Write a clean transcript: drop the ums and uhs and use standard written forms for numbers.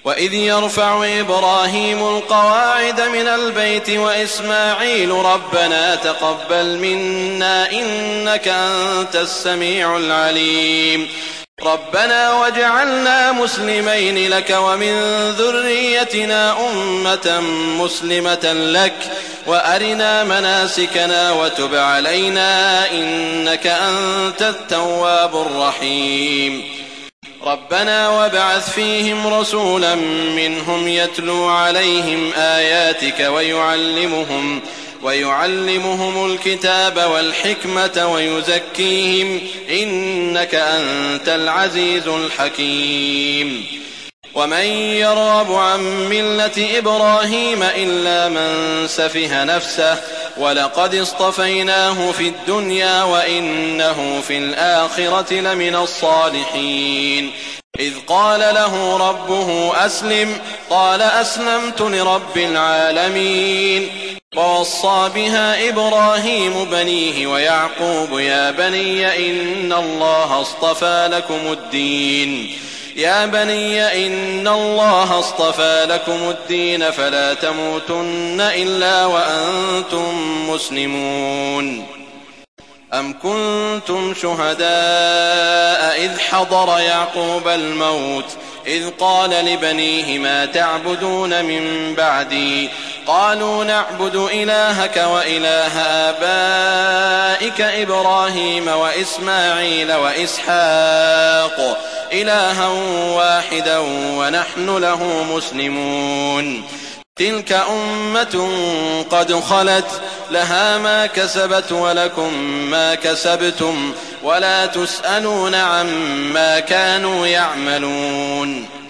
وإذ يرفع إبراهيم القواعد من البيت وإسماعيل ربنا تقبل منا إنك أنت السميع العليم ربنا واجعلنا مسلمين لك ومن ذريتنا أمة مسلمة لك وأرنا مناسكنا وتب علينا إنك أنت التواب الرحيم ربنا وابعث فيهم رسولا منهم يتلو عليهم آياتك ويعلمهم الكتاب والحكمة ويزكيهم إنك أنت العزيز الحكيم ومن يرغب عن ملة إبراهيم إلا من سفه نفسه ولقد اصطفيناه في الدنيا وإنه في الآخرة لمن الصالحين إذ قال له ربه أسلم قال أسلمت لرب العالمين ووصى بها إبراهيم بنيه ويعقوب يا بني إن الله اصطفى لكم الدين فلا تموتن إلا وأنتم مسلمون أم كنتم شهداء إذ حضر يعقوب الموت إذ قال لبنيه ما تعبدون من بعدي قالوا نعبد إلهك وإله آبائك إبراهيم وإسماعيل وإسحاق إلها واحدا ونحن له مسلمون تلك أمة قد خلت لها ما كسبت ولكم ما كسبتم ولا تسألون عما كانوا يعملون